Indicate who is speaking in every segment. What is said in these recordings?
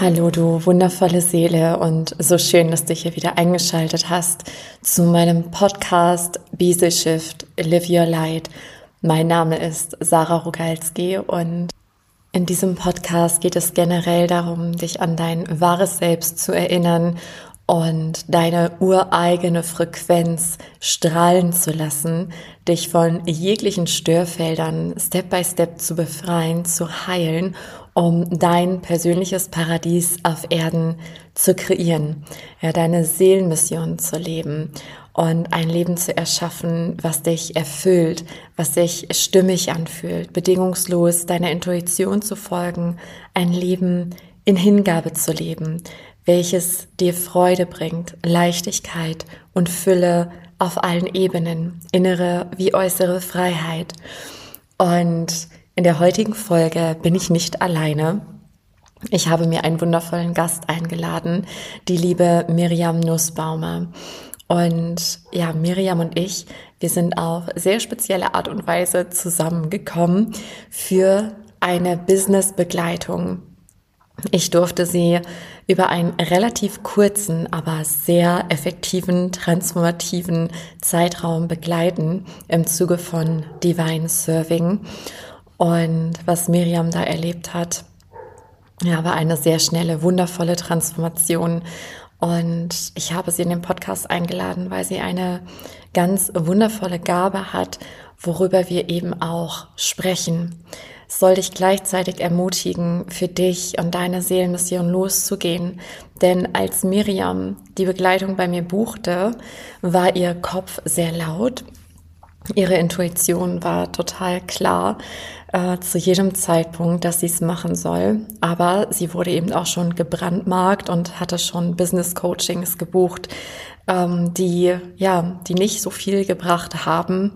Speaker 1: Hallo, du wundervolle Seele und so schön, dass du hier wieder eingeschaltet hast zu meinem Podcast Be the Shift, Live Your Light. Mein Name ist Sarah Rogalski und in diesem Podcast geht es generell darum, dich an dein wahres Selbst zu erinnern und deine ureigene Frequenz strahlen zu lassen, dich von jeglichen Störfeldern Step by Step zu befreien, zu heilen, um dein persönliches Paradies auf Erden zu kreieren, ja, deine Seelenmission zu leben und ein Leben zu erschaffen, was dich erfüllt, was sich stimmig anfühlt, bedingungslos deiner Intuition zu folgen, ein Leben in Hingabe zu leben, welches dir Freude bringt, Leichtigkeit und Fülle auf allen Ebenen, innere wie äußere Freiheit. Und in der heutigen Folge bin ich nicht alleine. Ich habe mir einen wundervollen Gast eingeladen, die liebe Miriam Nussbaumer. Und ja, Miriam und ich, wir sind auf sehr spezielle Art und Weise zusammengekommen für eine Business-Begleitung. Ich durfte sie über einen relativ kurzen, aber sehr effektiven, transformativen Zeitraum begleiten im Zuge von Divine Serving. Und was Miriam da erlebt hat, ja, war eine sehr schnelle, wundervolle Transformation. Und ich habe sie in den Podcast eingeladen, weil sie eine ganz wundervolle Gabe hat, worüber wir eben auch sprechen. Es soll dich gleichzeitig ermutigen, für dich und deine Seelenmission loszugehen. Denn als Miriam die Begleitung bei mir buchte, war ihr Kopf sehr laut. Ihre Intuition war total klar zu jedem Zeitpunkt, dass sie es machen soll. Aber sie wurde eben auch schon gebrandmarkt und hatte schon Business-Coachings gebucht, die nicht so viel gebracht haben.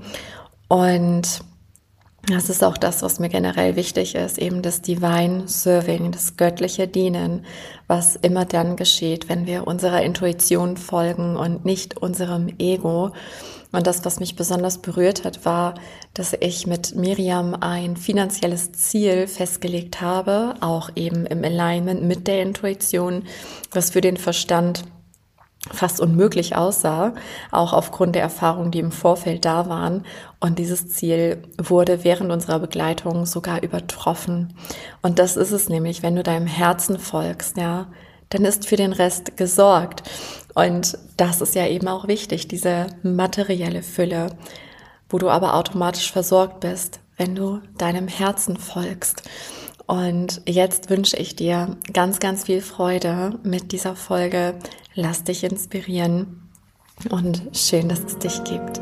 Speaker 1: Und das ist auch das, was mir generell wichtig ist, eben das Divine Serving, das göttliche Dienen, was immer dann geschieht, wenn wir unserer Intuition folgen und nicht unserem Ego. Und das, was mich besonders berührt hat, war, dass ich mit Miriam ein finanzielles Ziel festgelegt habe, auch eben im Alignment mit der Intuition, was für den Verstand fast unmöglich aussah, auch aufgrund der Erfahrungen, die im Vorfeld da waren. Und dieses Ziel wurde während unserer Begleitung sogar übertroffen. Und das ist es nämlich, wenn du deinem Herzen folgst, ja, dann ist für den Rest gesorgt. Und das ist ja eben auch wichtig, diese materielle Fülle, wo du aber automatisch versorgt bist, wenn du deinem Herzen folgst. Und jetzt wünsche ich dir ganz, ganz viel Freude mit dieser Folge. Lass dich inspirieren und schön, dass es dich gibt.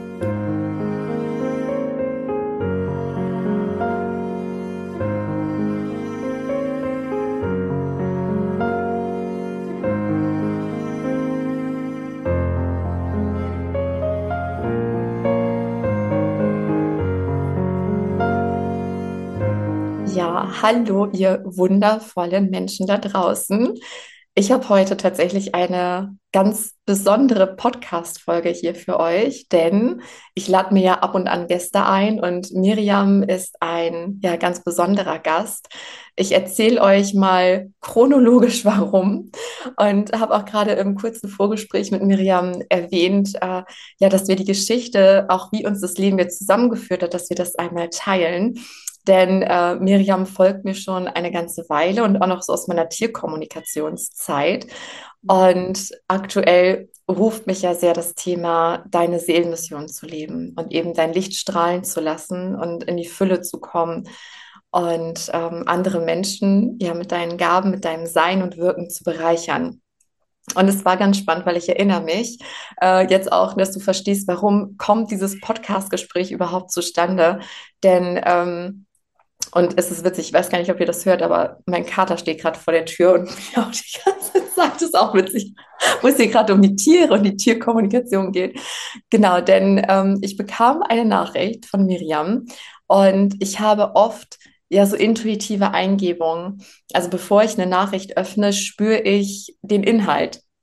Speaker 1: Ja, hallo, ihr wundervollen Menschen da draußen. Ich habe heute tatsächlich eine ganz besondere Podcast-Folge hier für euch, denn ich lade mir ja ab und an Gäste ein und Miriam ist ein ganz besonderer Gast. Ich erzähle euch mal chronologisch warum und habe auch gerade im kurzen Vorgespräch mit Miriam erwähnt, dass wir die Geschichte, auch wie uns das Leben jetzt zusammengeführt hat, dass wir das einmal teilen. Denn Miriam folgt mir schon eine ganze Weile und auch noch so aus meiner Tierkommunikationszeit. Und aktuell ruft mich ja sehr das Thema, deine Seelenmission zu leben und eben dein Licht strahlen zu lassen und in die Fülle zu kommen und andere Menschen ja mit deinen Gaben, mit deinem Sein und Wirken zu bereichern. Und es war ganz spannend, weil ich erinnere mich jetzt auch, dass du verstehst, warum kommt dieses Podcast-Gespräch überhaupt zustande. Denn und es ist witzig, ich weiß gar nicht, ob ihr das hört, aber mein Kater steht gerade vor der Tür und mir auch die ganze Zeit, das ist auch witzig, wo es hier gerade um die Tiere und die Tierkommunikation geht. Genau, denn ich bekam eine Nachricht von Miriam und ich habe oft ja so intuitive Eingebungen. Also bevor ich eine Nachricht öffne, spüre ich den Inhalt.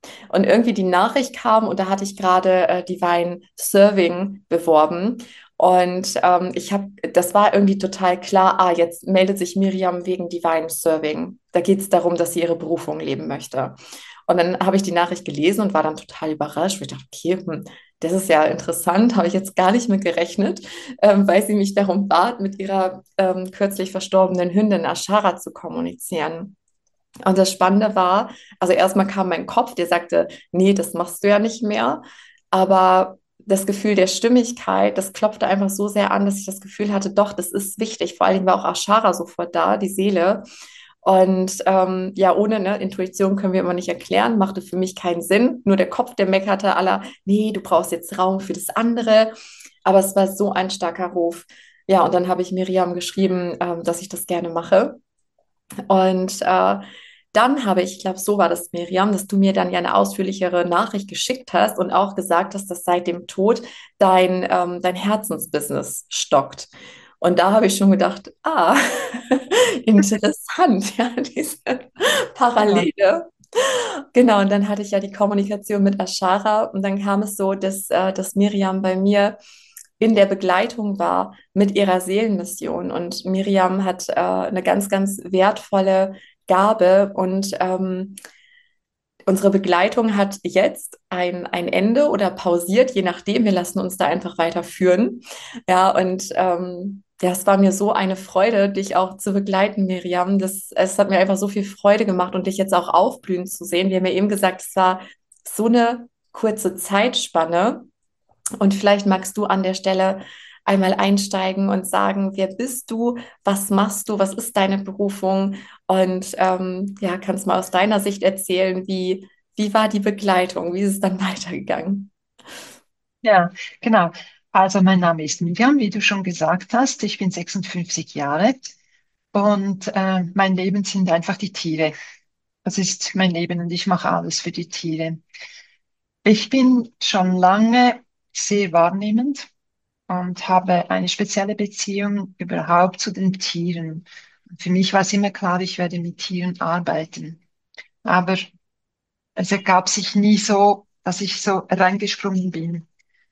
Speaker 1: Und irgendwie die Nachricht kam und da hatte ich gerade Divine Serving beworben. Und das war irgendwie total klar, jetzt meldet sich Miriam wegen Divine Serving. Da geht es darum, dass sie ihre Berufung leben möchte. Und dann habe ich die Nachricht gelesen und war dann total überrascht, weil ich dachte, okay, das ist ja interessant, habe ich jetzt gar nicht mit gerechnet, weil sie mich darum bat, mit ihrer kürzlich verstorbenen Hündin Ashara zu kommunizieren. Und das Spannende war, also erstmal kam mein Kopf, der sagte, nee, das machst du ja nicht mehr. Aber das Gefühl der Stimmigkeit, das klopfte einfach so sehr an, dass ich das Gefühl hatte, doch, das ist wichtig. Vor allen Dingen war auch Ashara sofort da, die Seele. Und ja, ohne ne, Intuition können wir immer nicht erklären, machte für mich keinen Sinn. Nur der Kopf, der meckerte aller, nee, du brauchst jetzt Raum für das andere. Aber es war so ein starker Ruf. Ja, und dann habe ich Miriam geschrieben, dass ich das gerne mache. Und dann habe ich glaube, so war das, Miriam, dass du mir dann ja eine ausführlichere Nachricht geschickt hast und auch gesagt hast, dass seit dem Tod dein Herzensbusiness stockt. Und da habe ich schon gedacht, interessant, ja, diese
Speaker 2: Ja,
Speaker 1: Parallele. Genau, und dann hatte ich ja die Kommunikation mit Ashara und dann kam es so, dass Miriam bei mir in der Begleitung war mit ihrer Seelenmission. Und Miriam hat eine ganz, ganz wertvolle Gabe und unsere Begleitung hat jetzt ein Ende oder pausiert, je nachdem. Wir lassen uns da einfach weiterführen. Ja, und ja, es war mir so eine Freude, dich auch zu begleiten, Miriam. Es hat mir einfach so viel Freude gemacht und dich jetzt auch aufblühen zu sehen. Wir haben ja eben gesagt, es war so eine kurze Zeitspanne. Und vielleicht magst du an der Stelle einmal einsteigen und sagen, wer bist du, was machst du, was ist deine Berufung? Und ja, kannst mal aus deiner Sicht erzählen, wie war die Begleitung, wie ist es dann weitergegangen?
Speaker 2: ja, genau. Also mein Name ist Miriam, wie du schon gesagt hast. Ich bin 56 Jahre und mein Leben sind einfach die Tiere. Das ist mein Leben und ich mache alles für die Tiere. Ich bin schon lange sehr wahrnehmend und habe eine spezielle Beziehung überhaupt zu den Tieren. Für mich war es immer klar, ich werde mit Tieren arbeiten. Aber es ergab sich nie so, dass ich so reingesprungen bin.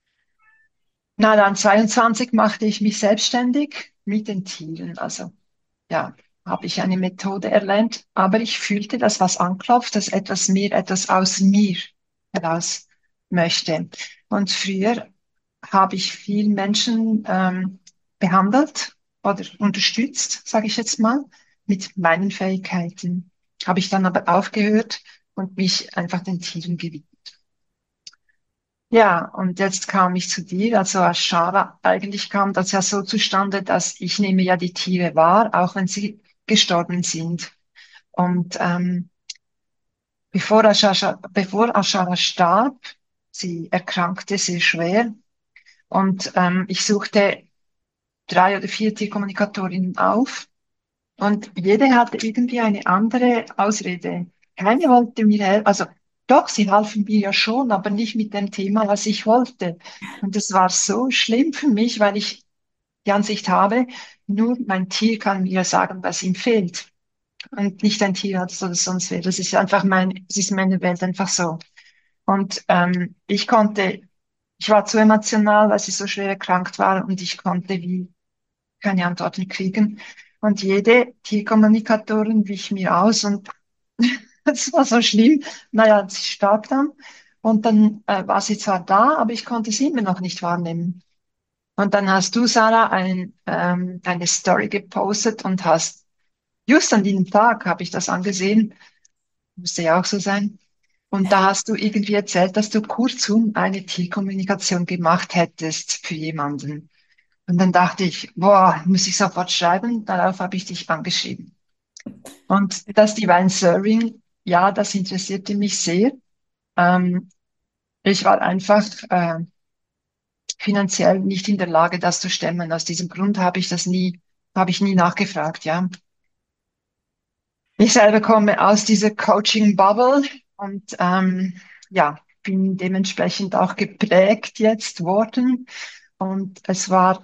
Speaker 2: Na dann, 22 machte ich mich selbstständig mit den Tieren. Also ja, habe ich eine Methode erlernt, aber ich fühlte, dass was anklopft, dass etwas aus mir heraus möchte. Und früher habe ich viel Menschen behandelt oder unterstützt, sage ich jetzt mal, mit meinen Fähigkeiten. Habe ich dann aber aufgehört und mich einfach den Tieren gewidmet. Ja, und jetzt kam ich zu dir. Also als Schara, eigentlich kam das ja so zustande, dass ich nehme ja die Tiere wahr, auch wenn sie gestorben sind. Und bevor Ashara starb, sie erkrankte sehr schwer. Und ich suchte 3 oder 4 Tierkommunikatorinnen auf. Und jede hatte irgendwie eine andere Ausrede. Keine wollte mir helfen. Also doch, sie halfen mir ja schon, aber nicht mit dem Thema, was ich wollte. Und das war so schlimm für mich, weil ich die Ansicht habe, nur mein Tier kann mir sagen, was ihm fehlt. Und nicht ein Tierarzt oder sonst wer. Das ist einfach das ist meine Welt einfach so. Und ich war zu emotional, weil sie so schwer erkrankt war und ich konnte wie keine Antworten kriegen. Und jede Tierkommunikatorin wich mir aus und es war so schlimm. Naja, sie starb dann und dann war sie zwar da, aber ich konnte sie immer noch nicht wahrnehmen. Und dann hast du, Sarah, eine Story gepostet und hast, just an diesem Tag habe ich das angesehen, musste ja auch so sein. Und da hast du irgendwie erzählt, dass du kurzum eine Tierkommunikation gemacht hättest für jemanden. Und dann dachte ich, boah, muss ich sofort schreiben. Darauf habe ich dich angeschrieben. Und das Divine Serving, ja, das interessierte mich sehr. Ähm, ich war einfach finanziell nicht in der Lage, das zu stemmen. Aus diesem Grund habe ich nie nachgefragt, ja. Ich selber komme aus dieser Coaching-Bubble und ja, bin dementsprechend auch geprägt jetzt worden. Und es war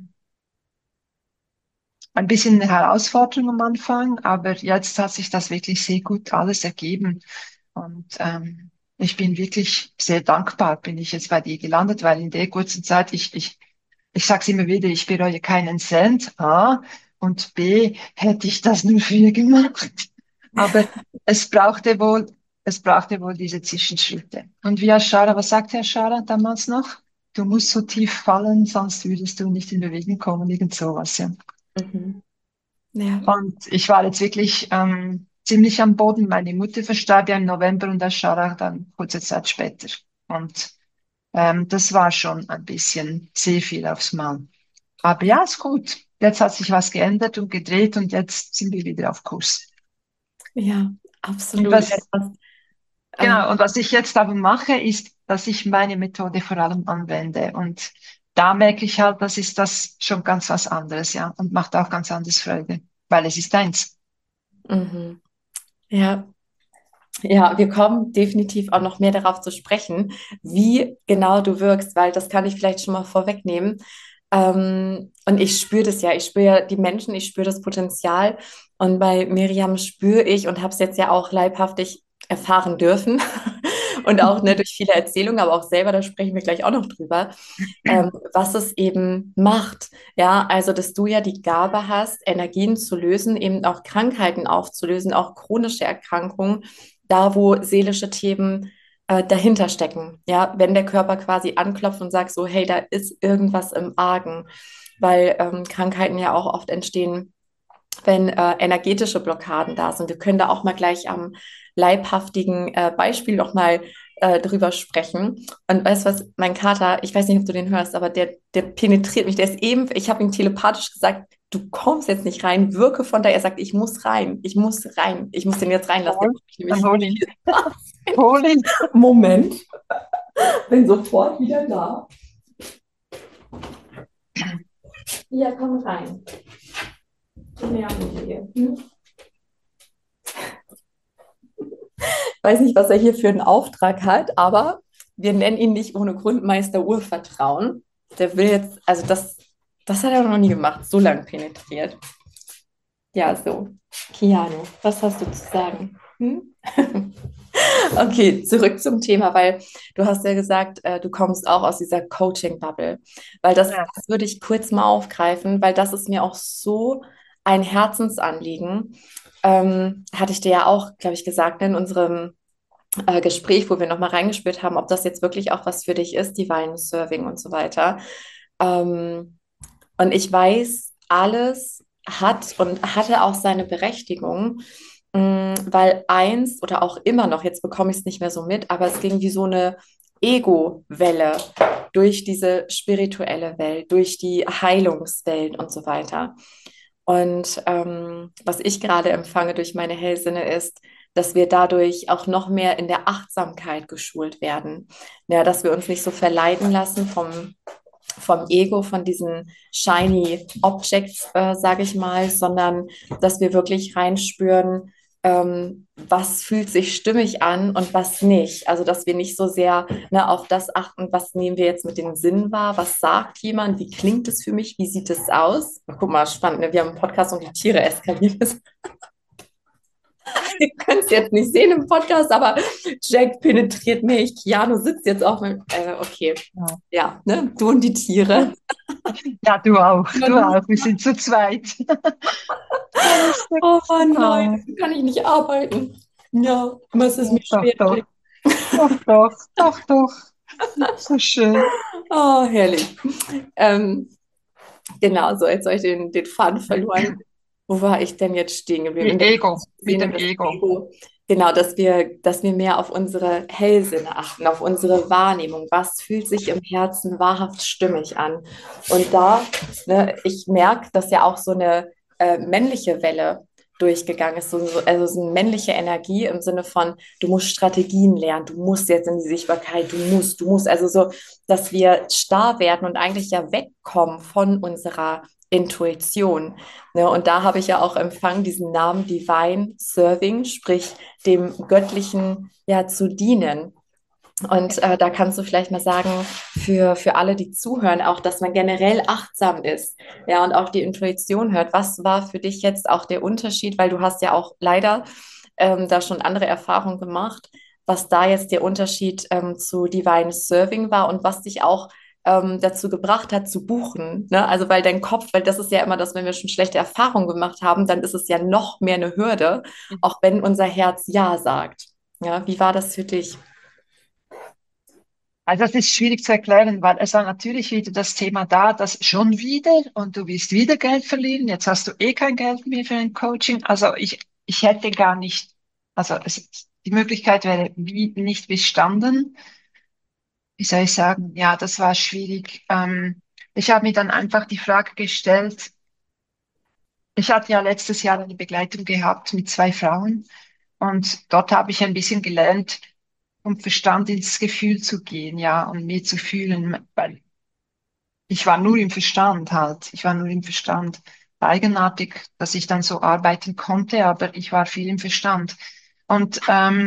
Speaker 2: ein bisschen eine Herausforderung am Anfang, aber jetzt hat sich das wirklich sehr gut alles ergeben. Und ich bin wirklich sehr dankbar, bin ich jetzt bei dir gelandet, weil in der kurzen Zeit, ich sage es immer wieder, ich bereue keinen Cent, A, und B, hätte ich das nur früher gemacht. Aber es brauchte wohl, es brauchte wohl diese Zwischenschritte. Und wie Ashara, was sagte Ashara damals noch? Du musst so tief fallen, sonst würdest du nicht in Bewegung kommen, irgend sowas, ja.
Speaker 1: Mhm. Ja,
Speaker 2: Und ich war jetzt wirklich ziemlich am Boden. Meine Mutter verstarb ja im November und Ashara dann kurze Zeit später. Und das war schon ein bisschen sehr viel aufs Mal. Aber
Speaker 1: ja,
Speaker 2: ja, ist gut. Jetzt hat sich was geändert und gedreht und jetzt sind wir wieder auf Kurs.
Speaker 1: ja,
Speaker 2: Und
Speaker 1: absolut. Etwas,
Speaker 2: genau, und was ich jetzt aber mache, ist, dass ich meine Methode vor allem anwende. Und da merke ich halt, das ist das schon ganz was anderes, ja, und macht auch ganz anders Freude, weil es ist eins.
Speaker 1: mhm. Ja, ja, wir kommen definitiv auch noch mehr darauf zu sprechen, wie genau du wirkst, weil das kann ich vielleicht schon mal vorwegnehmen. Und ich spüre das ja, ich spüre ja die Menschen, ich spüre das Potenzial. Und bei Miriam spüre ich und habe es jetzt ja auch leibhaftig erfahren dürfen und auch ne, durch viele Erzählungen, aber auch selber, da sprechen wir gleich auch noch drüber, was es eben macht. Ja, also, dass du ja die Gabe hast, Energien zu lösen, eben auch Krankheiten aufzulösen, auch chronische Erkrankungen, da wo seelische Themen dahinter stecken. Ja, wenn der Körper quasi anklopft und sagt so, hey, da ist irgendwas im Argen, weil Krankheiten ja auch oft entstehen, wenn energetische Blockaden da sind. Wir können da auch mal gleich am leibhaftigen Beispiel noch mal drüber sprechen. Und weißt du was, mein Kater, ich weiß nicht, ob du den hörst, aber der penetriert mich. Der ist eben, ich habe ihm telepathisch gesagt, du kommst jetzt nicht rein, wirke von da. Er sagt, ich muss rein, ich muss rein, ich muss den jetzt reinlassen. Der
Speaker 2: Hol,
Speaker 1: macht mich
Speaker 2: dann
Speaker 1: nämlich
Speaker 2: hol ihn. Hol ihn.
Speaker 1: Moment, bin sofort wieder da. Ja, komm rein. Ja, hm? Weiß nicht, was er hier für einen Auftrag hat, aber wir nennen ihn nicht ohne Grund Meister Urvertrauen. Der will jetzt, also das hat er noch nie gemacht, so lang penetriert. Ja, so. Keanu, was hast du zu sagen? Hm? Okay, zurück zum Thema, weil du hast ja gesagt, du kommst auch aus dieser Coaching-Bubble. Weil
Speaker 2: Ja.
Speaker 1: das würde ich kurz mal aufgreifen, weil das ist mir auch so ein Herzensanliegen. Hatte ich dir ja auch, glaube ich, gesagt in unserem Gespräch, wo wir nochmal reingespürt haben, ob das jetzt wirklich auch was für dich ist, Divine Serving und so weiter. Ähm, und ich weiß, alles hat und hatte auch seine Berechtigung, weil einst oder auch immer noch, jetzt bekomme ich es nicht mehr so mit, aber es ging wie so eine Ego-Welle durch diese spirituelle Welt, durch die Heilungswelt und so weiter. Und was ich gerade empfange durch meine Hellsinne ist, dass wir dadurch auch noch mehr in der Achtsamkeit geschult werden. Ja, dass wir uns nicht so verleiten lassen vom Ego, von diesen shiny Objects, sage ich mal, sondern dass wir wirklich reinspüren, was fühlt sich stimmig an und was nicht. Also, dass wir nicht so sehr ne, auf das achten, was nehmen wir jetzt mit den Sinnen wahr, was sagt jemand, wie klingt es für mich, wie sieht es aus. Guck mal, spannend, ne? Wir haben einen Podcast und die Tiere eskalieren. Ihr könnt es jetzt nicht sehen im Podcast, aber Jack penetriert mich. Keanu sitzt jetzt auf meinem. Okay,
Speaker 2: Ja.
Speaker 1: ja, ne? Du und die Tiere.
Speaker 2: Ja, du auch. Du
Speaker 1: Mann.
Speaker 2: auch. Wir sind zu zweit.
Speaker 1: Oh Mann, nein,
Speaker 2: Ah,
Speaker 1: so kann ich nicht arbeiten. Ja, aber es ist mir
Speaker 2: doch,
Speaker 1: schwer.
Speaker 2: doch. Doch, doch. Doch, doch. So schön.
Speaker 1: Oh, herrlich. Ähm, genau, so jetzt habe ich den Faden verloren. Wo war ich denn jetzt stehen geblieben? In der
Speaker 2: Ego. Mit
Speaker 1: Szene
Speaker 2: dem
Speaker 1: des
Speaker 2: Ego.
Speaker 1: Ego. Genau, dass wir mehr auf unsere Hellsinne achten, auf unsere Wahrnehmung. Was fühlt sich im Herzen wahrhaft stimmig an? Und da, ne, ich merke, dass ja auch so eine männliche Welle durchgegangen ist, also so eine männliche Energie im Sinne von, du musst Strategien lernen, du musst jetzt in die Sichtbarkeit, du musst, also so, dass wir starr werden und eigentlich ja wegkommen von unserer Intuition. Ne, und da habe ich ja auch empfangen, diesen Namen Divine Serving, sprich dem Göttlichen ja zu dienen. Und da kannst du vielleicht mal sagen, für alle, die zuhören, auch, dass man generell achtsam ist, ja, und auch die Intuition hört. Was war für dich jetzt auch der Unterschied? Weil du hast ja auch leider da schon andere Erfahrungen gemacht. was da jetzt der Unterschied zu Divine Serving war und was dich auch dazu gebracht hat zu buchen. Ne? Also weil dein Kopf, weil das ist ja immer das, wenn wir schon schlechte Erfahrungen gemacht haben, dann ist es ja noch mehr eine Hürde, auch wenn unser Herz Ja sagt. Ja, wie war das für dich?
Speaker 2: Also das ist schwierig zu erklären, weil es war natürlich wieder das Thema da, dass schon wieder und du willst wieder Geld verlieren. Jetzt hast du eh kein Geld mehr für ein Coaching. Also ich hätte gar nicht, die Möglichkeit wäre wie nicht bestanden. Wie soll ich sagen? Ja, das war schwierig. Ich habe mir dann einfach die Frage gestellt, ich hatte ja letztes Jahr eine Begleitung gehabt mit zwei Frauen und dort habe ich ein bisschen gelernt, vom Verstand ins Gefühl zu gehen, ja, und mir zu fühlen, weil ich war nur im Verstand halt. Ich war nur im Verstand. Eigenartig, dass ich dann so arbeiten konnte, aber ich war viel im Verstand. Und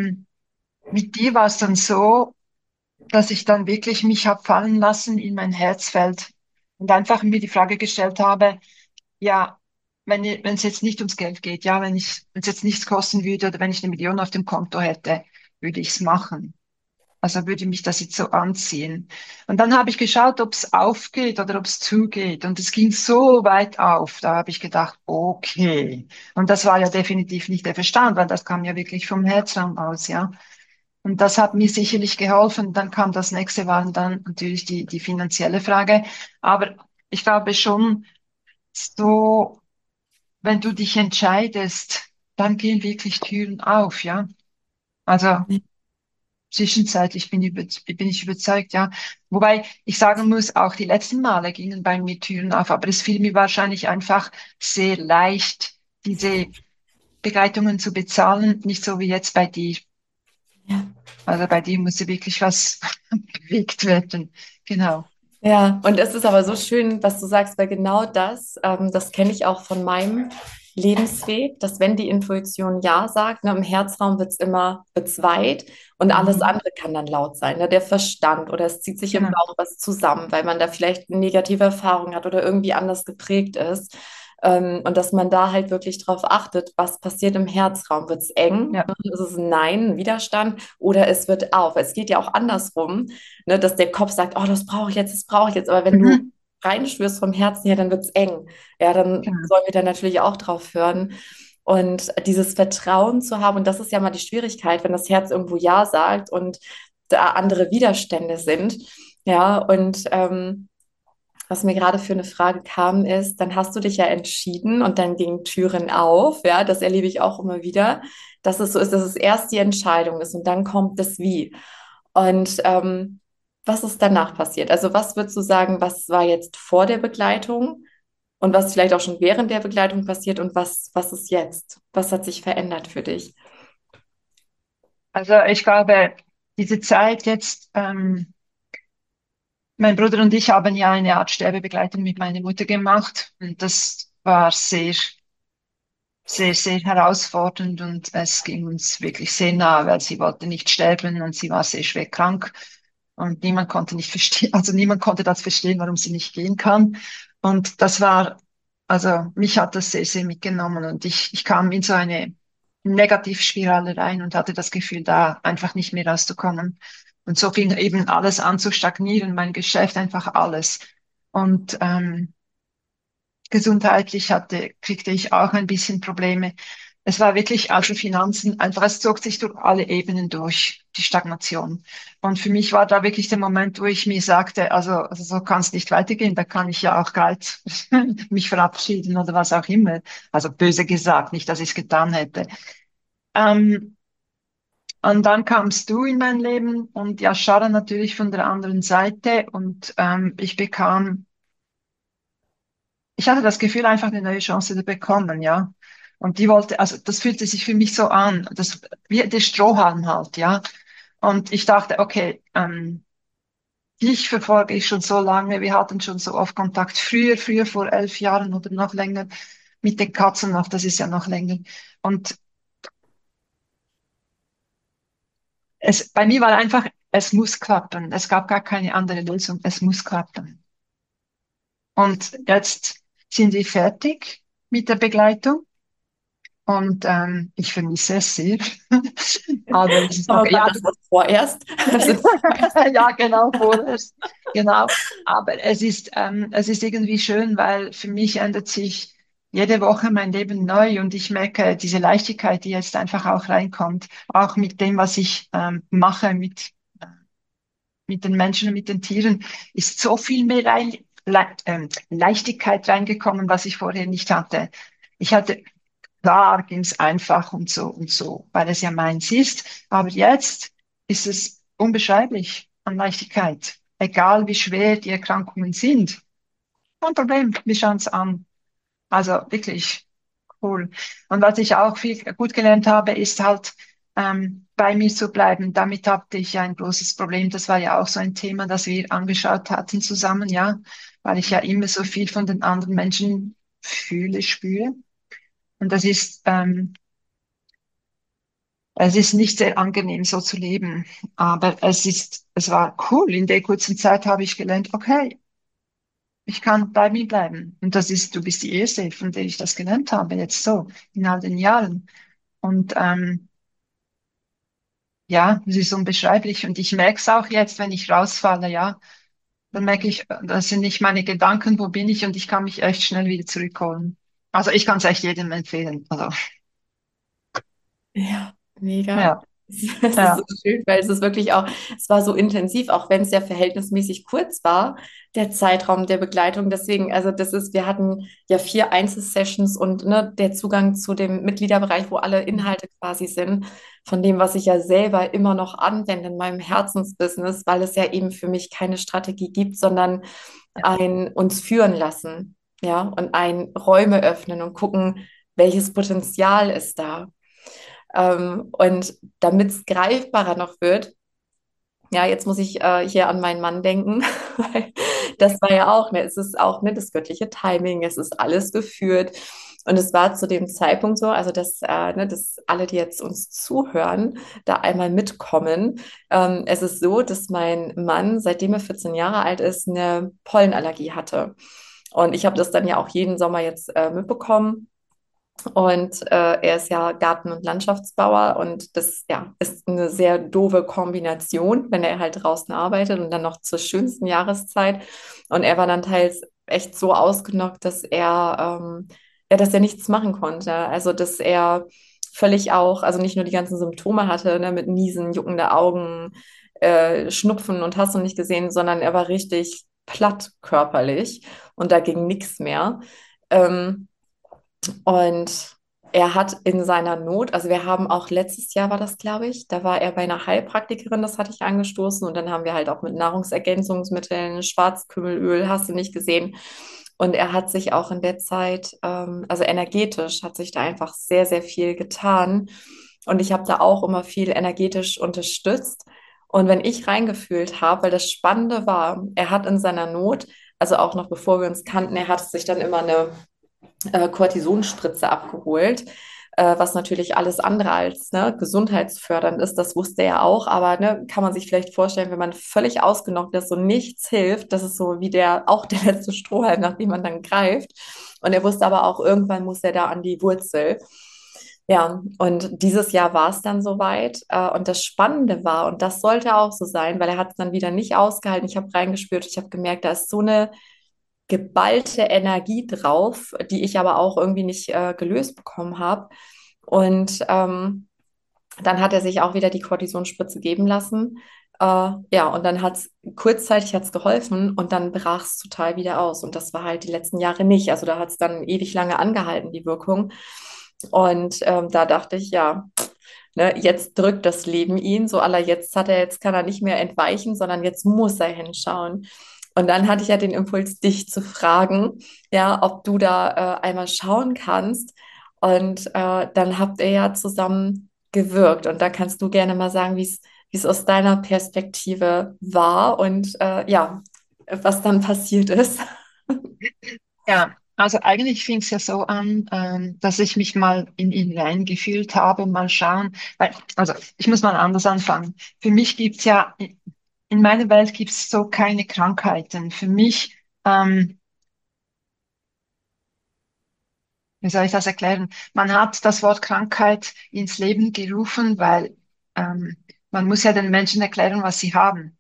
Speaker 2: mit dir war es dann so, dass ich dann wirklich mich hab fallen lassen in mein Herzfeld und einfach mir die Frage gestellt habe, ja, wenn es jetzt nicht ums Geld geht, ja, wenn es jetzt nichts kosten würde oder wenn ich 1 Million auf dem Konto hätte, würde ich es machen. Also würde mich das jetzt so anziehen. Und dann habe ich geschaut, ob es aufgeht oder ob es zugeht. Und es ging so weit auf. Da habe ich gedacht, okay. Und das war ja definitiv nicht der Verstand, weil das kam ja wirklich vom Herzraum aus, ja. Und das hat mir sicherlich geholfen. Dann kam das nächste, waren dann natürlich die finanzielle Frage. Aber ich glaube schon, so, wenn du dich entscheidest, dann gehen wirklich Türen auf, ja. Also zwischenzeitlich bin ich überzeugt, ja. Wobei ich sagen muss, auch die letzten Male gingen bei mir Türen auf, aber es fiel mir wahrscheinlich einfach sehr leicht, diese Begleitungen zu bezahlen, nicht so wie jetzt bei dir.
Speaker 1: Ja.
Speaker 2: Also bei dir musste wirklich was bewegt werden. Genau.
Speaker 1: Ja, und es ist aber so schön, was du sagst, weil genau das, das kenne ich auch von meinem Lebensweg, dass wenn die Intuition Ja sagt, ne, im Herzraum wird es immer bezweit und alles
Speaker 2: Mhm.
Speaker 1: andere kann dann laut sein, ne, der Verstand oder es zieht sich im
Speaker 2: Genau.
Speaker 1: Bauch was zusammen, weil man da vielleicht eine negative Erfahrung hat oder irgendwie anders geprägt ist. Und dass man da halt wirklich drauf achtet, was passiert im Herzraum. Wird es eng?
Speaker 2: Ja.
Speaker 1: Ne? Ist es ein Nein, ein Widerstand oder es wird auf? Es geht ja auch andersrum, ne, dass der Kopf sagt, oh, das brauche ich jetzt, das brauche ich jetzt. Aber wenn du
Speaker 2: Mhm.
Speaker 1: reinspürst vom Herzen her, dann wird es eng. Ja, dann
Speaker 2: Genau.
Speaker 1: sollen wir da natürlich auch drauf hören. Und dieses Vertrauen zu haben, und das ist ja mal die Schwierigkeit, wenn das Herz irgendwo Ja sagt und da andere Widerstände sind. Ja, und was mir gerade für eine Frage kam, ist, dann hast du dich ja entschieden und dann gingen Türen auf. Ja, das erlebe ich auch immer wieder, dass es so ist, dass es erst die Entscheidung ist und dann kommt das Wie. Und was ist danach passiert? Also was würdest du sagen, was war jetzt vor der Begleitung und was vielleicht auch schon während der Begleitung passiert und was ist jetzt? Was hat sich verändert für dich?
Speaker 2: Also ich glaube, diese Zeit jetzt, mein Bruder und ich haben ja eine Art Sterbebegleitung mit meiner Mutter gemacht und das war sehr, sehr, sehr herausfordernd und es ging uns wirklich sehr nahe, weil sie wollte nicht sterben und sie war sehr schwer krank und niemand konnte nicht verstehen, also niemand konnte das verstehen, warum sie nicht gehen kann. Und das war, also mich hat das sehr, sehr mitgenommen und ich kam in so eine Negativspirale rein und hatte das Gefühl, da einfach nicht mehr rauszukommen. Und so fing eben alles an zu stagnieren, mein Geschäft, einfach alles. Und gesundheitlich kriegte ich auch ein bisschen Probleme. Es war wirklich, also Finanzen, einfach, es zog sich durch alle Ebenen durch, die Stagnation. Und für mich war da wirklich der Moment, wo ich mir sagte, also so kann es nicht weitergehen, da kann ich ja auch gleich mich verabschieden oder was auch immer. Also böse gesagt, nicht, dass ich es getan hätte. Ähm, und dann kamst du in mein Leben und ja, Shara natürlich von der anderen Seite und ich hatte das Gefühl, einfach eine neue Chance zu bekommen, ja. Und die wollte, also das fühlte sich für mich so an, das, wie der Strohhalm halt, ja. Und ich dachte, okay, dich verfolge ich schon so lange, wir hatten schon so oft Kontakt, früher vor 11 Jahren oder noch länger, mit den Katzen noch, das ist ja noch länger. Und bei mir war einfach, es muss klappen. Es gab gar keine andere Lösung, es muss klappen. Und jetzt sind wir fertig mit der Begleitung. und ich vermisse es sehr. Aber es ist
Speaker 1: Aber
Speaker 2: okay.
Speaker 1: war
Speaker 2: Ja,
Speaker 1: das was vorerst? Also,
Speaker 2: ja, genau, vorerst. Genau. Aber es ist irgendwie schön, weil für mich ändert sich jede Woche mein Leben neu und ich merke diese Leichtigkeit, die jetzt einfach auch reinkommt, auch mit dem, was ich mache, mit den Menschen und mit den Tieren, ist so viel mehr Leichtigkeit reingekommen, was ich vorher nicht hatte. Ich hatte, klar ging's einfach und so, weil es ja meins ist, aber jetzt ist es unbeschreiblich an Leichtigkeit. Egal wie schwer die Erkrankungen sind. Kein Problem, wir schauen an. Also wirklich cool. Und was ich auch viel gut gelernt habe, ist halt bei mir zu bleiben. Damit hatte ich ein großes Problem. Das war ja auch so ein Thema, das wir angeschaut hatten zusammen, ja, weil ich ja immer so viel von den anderen Menschen fühle, spüre. Und es ist nicht sehr angenehm, so zu leben. Aber es war cool. In der kurzen Zeit habe ich gelernt, okay, ich kann bei mir bleiben. Und du bist die Erste, von der ich das gelernt habe, jetzt so, in all den Jahren. Und ja, es ist unbeschreiblich. Und ich merke es auch jetzt, wenn ich rausfalle, ja, dann merke ich, das sind nicht meine Gedanken, wo bin ich? Und ich kann mich echt schnell wieder zurückholen. Also ich kann es echt jedem empfehlen. Also
Speaker 1: ja, mega.
Speaker 2: ja,
Speaker 1: Es ist so
Speaker 2: ja,
Speaker 1: schön, weil es ist wirklich auch, es war so intensiv, auch wenn es ja verhältnismäßig kurz war, der Zeitraum der Begleitung. Deswegen, also das ist, wir hatten ja 4 Einzelsessions und ne, der Zugang zu dem Mitgliederbereich, wo alle Inhalte quasi sind, von dem, was ich ja selber immer noch anwende in meinem Herzensbusiness, weil es ja eben für mich keine Strategie gibt, sondern
Speaker 2: ja,
Speaker 1: ein uns führen lassen, ja, und ein Räume öffnen und gucken, welches Potenzial ist da. Und damit es greifbarer noch wird, ja, jetzt muss ich hier an meinen Mann denken, weil das war ja auch, ne, es ist auch ne, das göttliche Timing, es ist alles geführt. Und es war zu dem Zeitpunkt so, also dass alle, die jetzt uns zuhören, da einmal mitkommen. Es ist so, dass mein Mann, seitdem er 14 Jahre alt ist, eine Pollenallergie hatte. Und ich habe das dann ja auch jeden Sommer jetzt mitbekommen. Und er ist ja Garten- und Landschaftsbauer und das ja, ist eine sehr doofe Kombination, wenn er halt draußen arbeitet und dann noch zur schönsten Jahreszeit. Und er war dann teils echt so ausgenockt, dass er nichts machen konnte. Also dass er völlig auch, also nicht nur die ganzen Symptome hatte, ne, mit Niesen, juckende Augen, Schnupfen und hast du nicht gesehen, sondern er war richtig platt körperlich und da ging nichts mehr. Ähm, und er hat in seiner Not, also wir haben auch letztes Jahr war das, glaube ich, da war er bei einer Heilpraktikerin, das hatte ich angestoßen und dann haben wir halt auch mit Nahrungsergänzungsmitteln, Schwarzkümmelöl, hast du nicht gesehen. Und er hat sich auch in der Zeit, also energetisch, hat sich da einfach sehr, sehr viel getan. Und ich habe da auch immer viel energetisch unterstützt. Und wenn ich reingefühlt habe, weil das Spannende war, er hat in seiner Not, also auch noch bevor wir uns kannten, er hat sich dann immer eine Cortisonspritze abgeholt, was natürlich alles andere als ne, gesundheitsfördernd ist. Das wusste er auch, aber ne, kann man sich vielleicht vorstellen, wenn man völlig ausgenockt ist und nichts hilft, das ist so wie auch der letzte Strohhalm, nach dem man dann greift. Und er wusste aber auch, irgendwann muss er da an die Wurzel. Ja, und dieses Jahr war es dann soweit. Und das Spannende war, und das sollte auch so sein, weil er hat es dann wieder nicht ausgehalten. Ich habe reingespürt, ich habe gemerkt, da ist so eine geballte Energie drauf, die ich aber auch irgendwie nicht gelöst bekommen habe. Und dann hat er sich auch wieder die Cortisonspritze geben lassen. Ja, und dann hat es kurzzeitig hat's geholfen und dann brach es total wieder aus. Und das war halt die letzten Jahre nicht. Also da hat es dann ewig lange angehalten, die Wirkung. Und da dachte ich, ja, ne, jetzt drückt das Leben ihn, so aller jetzt kann er nicht mehr entweichen, sondern jetzt muss er hinschauen. Und dann hatte ich ja den Impuls, dich zu fragen, ja, ob du da einmal schauen kannst. Und dann habt ihr ja zusammen gewirkt. Und da kannst du gerne mal sagen, wie es aus deiner Perspektive war und ja, was dann passiert ist.
Speaker 2: ja. Also eigentlich fing es ja so an, dass ich mich mal in ihn reingefühlt habe, mal schauen. Also ich muss mal anders anfangen. Für mich gibt's ja, in meiner Welt gibt's so keine Krankheiten. Für mich wie soll ich das erklären? Man hat das Wort Krankheit ins Leben gerufen, weil man muss ja den Menschen erklären, was sie haben.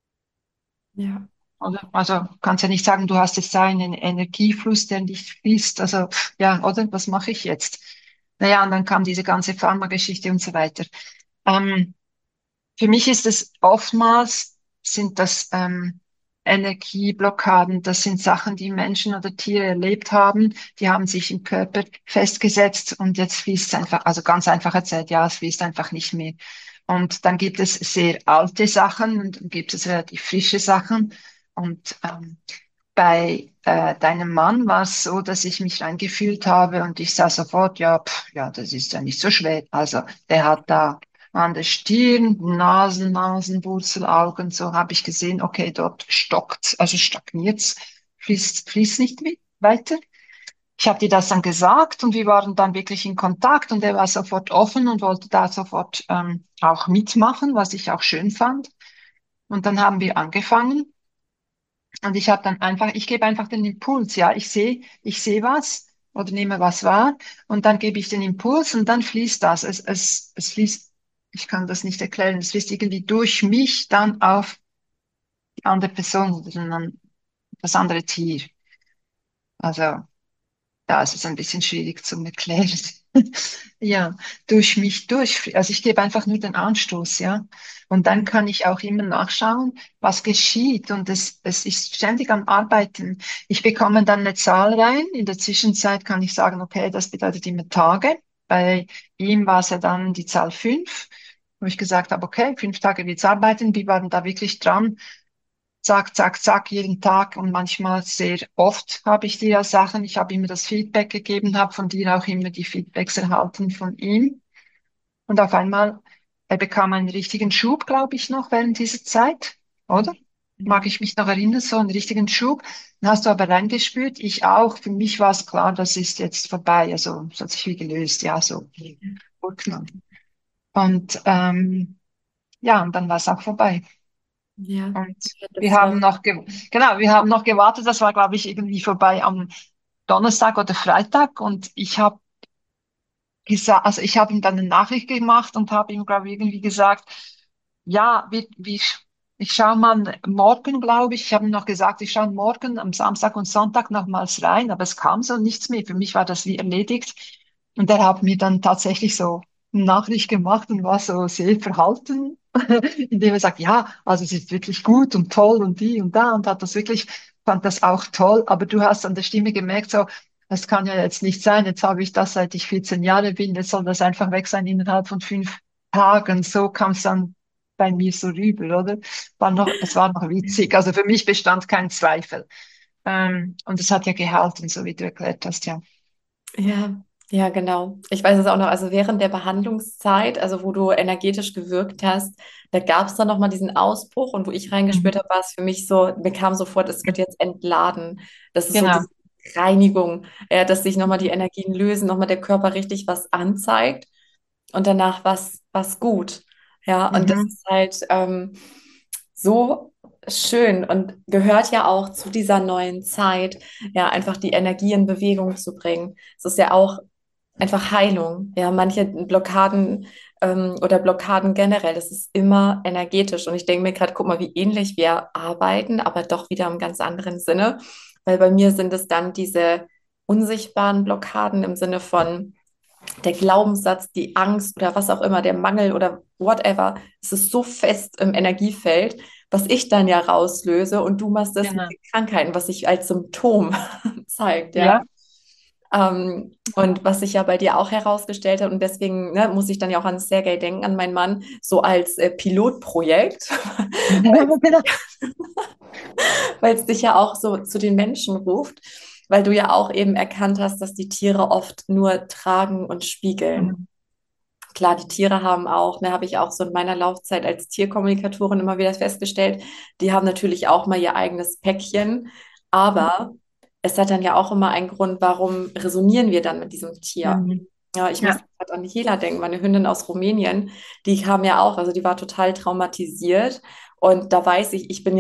Speaker 1: Ja.
Speaker 2: Oder? Also kannst ja nicht sagen, du hast jetzt da einen Energiefluss, der nicht fließt. Also ja, oder? Was mache ich jetzt? Naja, und dann kam diese ganze Pharmageschichte und so weiter. Ähm, für mich ist es oftmals, sind das Energieblockaden, das sind Sachen, die Menschen oder Tiere erlebt haben, die haben sich im Körper festgesetzt und jetzt fließt es einfach, also ganz einfach erzählt, ja, es fließt einfach nicht mehr. Und dann gibt es sehr alte Sachen und dann gibt es relativ frische Sachen. Und bei deinem Mann war es so, dass ich mich reingefühlt habe und ich sah sofort, ja, ja, das ist ja nicht so schwer. Also der hat da an der Stirn, Nasenwurzel, Augen, so habe ich gesehen, okay, dort stockt, also stagniert's, fließt nicht mit weiter. Ich habe dir das dann gesagt und wir waren dann wirklich in Kontakt und er war sofort offen und wollte da sofort auch mitmachen, was ich auch schön fand. Und dann haben wir angefangen. Und ich habe dann einfach, ich gebe einfach den Impuls, ja, ich sehe was oder nehme was wahr und dann gebe ich den Impuls und dann fließt das. Es fließt, ich kann das nicht erklären, es fließt irgendwie durch mich dann auf die andere Person oder dann das andere Tier. Also ja, es ist ein bisschen schwierig zu erklären. Ja, durch mich durch. Also ich gebe einfach nur den Anstoß, ja. Und dann kann ich auch immer nachschauen, was geschieht. Und es ist ständig am Arbeiten. Ich bekomme dann eine Zahl rein. In der Zwischenzeit kann ich sagen, okay, das bedeutet immer Tage. Bei ihm war es ja dann die Zahl 5, wo ich gesagt habe, okay, 5 Tage wird's arbeiten. Wir waren da wirklich dran. Zack, zack, zack, jeden Tag und manchmal sehr oft habe ich dir ja Sachen. Ich habe immer das Feedback gegeben, habe von dir auch immer die Feedbacks erhalten von ihm. Und auf einmal, er bekam einen richtigen Schub, glaube ich, noch während dieser Zeit, oder? Mag
Speaker 1: Ja.
Speaker 2: ich mich noch erinnern, so einen richtigen Schub. Dann hast du aber reingespürt, ich auch. Für mich war es klar, das ist jetzt vorbei. Also, es hat sich wie gelöst, ja, so. Urknall. Und ja, und dann war es auch vorbei.
Speaker 1: Ja.
Speaker 2: Und
Speaker 1: Ja,
Speaker 2: wir
Speaker 1: das
Speaker 2: haben
Speaker 1: war.
Speaker 2: noch, genau, wir haben noch gewartet. Das war, glaube ich, irgendwie vorbei am Donnerstag oder Freitag. Und ich habe gesagt, also ich habe ihm dann eine Nachricht gemacht und habe ihm, glaube ich, irgendwie gesagt, ja, ich schaue mal morgen, glaube ich. Ich habe ihm noch gesagt, ich schaue morgen am Samstag und Sonntag nochmals rein, aber es kam so nichts mehr. Für mich war das wie erledigt. Und er hat mir dann tatsächlich so eine Nachricht gemacht und war so sehr verhalten, indem er sagt, ja, also es ist wirklich gut und toll und die und da und hat das wirklich, fand das auch toll. Aber du hast an der Stimme gemerkt, so, das kann ja jetzt nicht sein. Jetzt habe ich das, seit ich 14 Jahre bin. Jetzt soll das einfach weg sein innerhalb von 5 Tagen. So kam es dann bei mir so rüber, oder? Es war noch witzig. Also für mich bestand kein Zweifel. Und es hat ja gehalten, so wie du erklärt hast, ja.
Speaker 1: Ja, ja, genau. Ich weiß es auch noch, also während der Behandlungszeit, also wo du energetisch gewirkt hast, da gab es dann nochmal diesen Ausbruch und wo ich
Speaker 2: Mhm.
Speaker 1: reingespürt habe, war es für mich so, mir kam sofort, es wird jetzt entladen. Das ist so
Speaker 2: Genau.
Speaker 1: diese Reinigung, ja, dass sich nochmal die Energien lösen, nochmal der Körper richtig was anzeigt und danach was gut. Ja, und das
Speaker 2: Mhm.
Speaker 1: ist halt so schön und gehört ja auch zu dieser neuen Zeit, ja, einfach die Energie in Bewegung zu bringen. Es ist ja auch einfach Heilung. Ja, manche Blockaden oder Blockaden generell, das ist immer energetisch. Und ich denke mir gerade, guck mal, wie ähnlich wir arbeiten, aber doch wieder im ganz anderen Sinne. Weil bei mir sind es dann diese unsichtbaren Blockaden im Sinne von der Glaubenssatz, die Angst oder was auch immer, der Mangel oder whatever. Es ist so fest im Energiefeld, was ich dann ja rauslöse und du machst das mit
Speaker 2: Genau.
Speaker 1: den Krankheiten, was sich als Symptom zeigt, ja.
Speaker 2: Ja.
Speaker 1: Und was sich ja bei dir auch herausgestellt hat, und deswegen ne, muss ich dann ja auch an Sergei denken, an meinen Mann, so als Pilotprojekt, weil
Speaker 2: Genau.
Speaker 1: weil es dich ja auch so zu den Menschen ruft, weil du ja auch eben erkannt hast, dass die Tiere oft nur tragen und spiegeln.
Speaker 2: Mhm.
Speaker 1: Klar, die Tiere haben auch, ne, habe ich auch so in meiner Laufzeit als Tierkommunikatorin immer wieder festgestellt, die haben natürlich auch mal ihr eigenes Päckchen, aber es hat dann ja auch immer einen Grund, warum resonieren wir dann mit diesem Tier.
Speaker 2: Mhm.
Speaker 1: Ja, ich muss
Speaker 2: Ja.
Speaker 1: gerade an Hela denken, meine Hündin aus Rumänien, die kam ja auch, also die war total traumatisiert und da weiß ich, ich bin ja nicht für ihr Trauma, also diese Verhaltensweisen, die hatte sie schon, aber es hat auch einen Grund,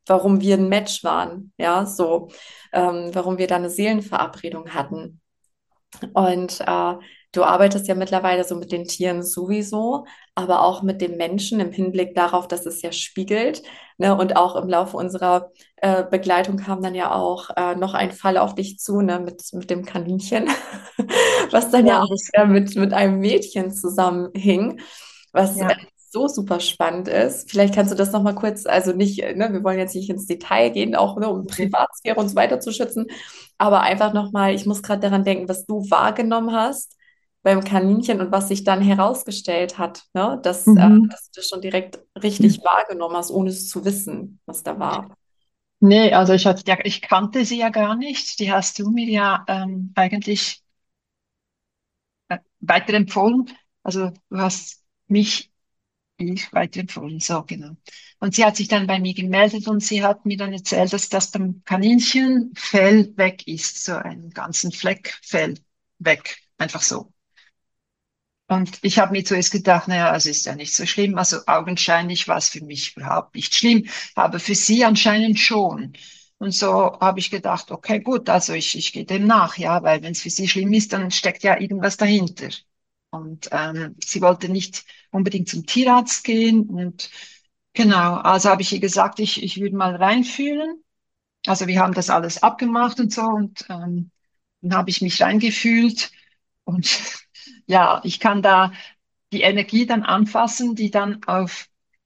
Speaker 1: warum wir ein Match waren, ja, so, warum wir da eine Seelenverabredung hatten. Und du arbeitest ja mittlerweile so mit den Tieren sowieso, aber auch mit dem Menschen im Hinblick darauf, dass es ja spiegelt. Ne? Und auch im Laufe unserer Begleitung kam dann ja auch noch ein Fall auf dich zu, ne? Mit dem Kaninchen, was dann ja
Speaker 2: Ja,
Speaker 1: auch
Speaker 2: das,
Speaker 1: mit einem Mädchen zusammenhing, was
Speaker 2: ja.
Speaker 1: so super spannend ist. Vielleicht kannst du das noch mal kurz, also nicht, ne, wir wollen jetzt nicht ins Detail gehen, auch ne, um Privatsphäre und so weiter zu schützen, aber einfach nochmal, ich muss gerade daran denken, was du wahrgenommen hast beim Kaninchen und was sich dann herausgestellt hat, ne?
Speaker 2: Mhm.
Speaker 1: Dass du das schon direkt richtig wahrgenommen hast, ohne es zu wissen, was da war.
Speaker 2: Nee, also ich kannte sie ja gar nicht. Die hast du mir ja eigentlich weiterempfohlen. Also du hast mich ich weiterempfohlen, so genau. Und sie hat sich dann bei mir gemeldet und sie hat mir dann erzählt, dass das beim Kaninchen Fell weg ist, so einen ganzen Fleck Fell weg, einfach so. Und ich habe mir zuerst gedacht, naja, es ist ja nicht so schlimm. Also augenscheinlich war es für mich überhaupt nicht schlimm, aber für sie anscheinend schon. Und so habe ich gedacht, okay, gut, also ich gehe dem nach, ja, weil wenn es für sie schlimm ist, dann steckt ja irgendwas dahinter. Und sie wollte nicht unbedingt zum Tierarzt gehen. Und genau, also habe ich ihr gesagt, ich würde mal reinfühlen. Also wir haben das alles abgemacht und so. Und dann habe ich mich reingefühlt. Und ja, ich kann da die Energie dann anfassen, die dann auf,